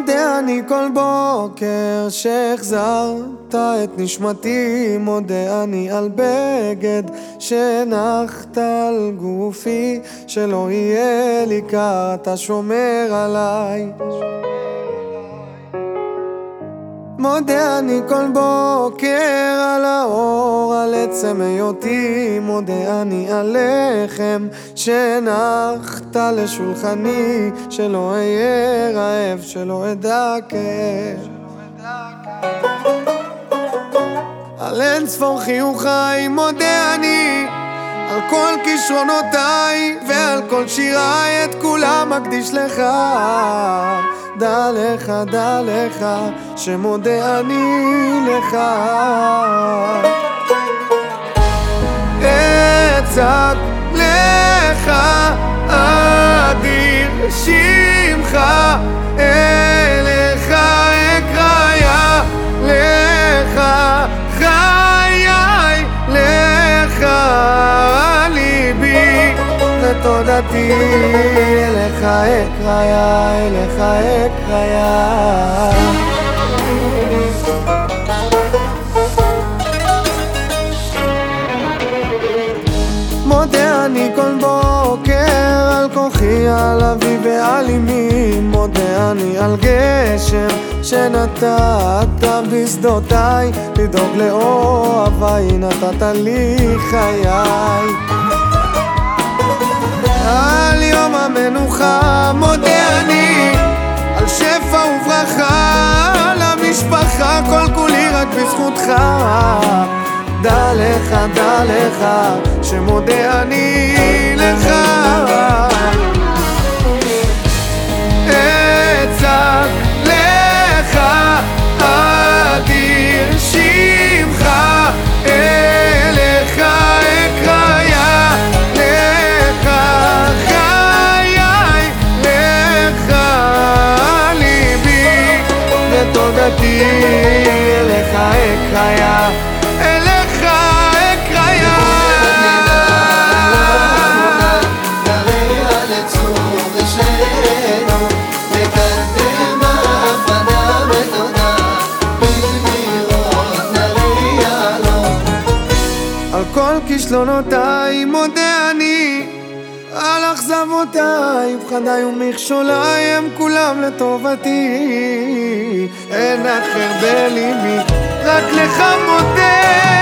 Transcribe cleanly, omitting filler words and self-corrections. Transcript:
מודה אני כל בוקר שהחזרת את נשמתי, מודה אני על בגד שנחת על גופי, שלא יהיה לי קר, אתה שומר עליי. מודה אני כל בוקר על האור, על עצם היותי, מודה אני על לחם שנחת לשולחני, שלא אהיה רעב, שלא אדע כאב. על אין ספור חיוכיי מודה אני, על כל כישרונותיי ועל כל שיריי, את כולם מקדיש לך. דע לך שמודה אני לך. אצעק לך אדיר שמך, אליך אקרא לך חיי, לך ליבי ותודתי, אליך אקרא אליך אקרא. מודה אני כל בוקר על כוחי, על אבי ועל אמי, מודה אני על גשם שנתת בשדותיי, לדאוג לאוהביי נתת לי חיי. על יום המנוחה מודה אני, על שפע וברכה, על המשפחה, כל כולי רק בזכותך. דע לך שמודה אני לך. אצעק לך אדיר שמך, אליך אקרא לך חיי, לך ליבי ותודתי, אליך אקרא אליך אקרא. על כל כישלונותיי מודה אני, על אכזבותיי, פחדיי ומכשוליי, הם כולם לטובתי. אין אחר בליבי, רק לך מודה.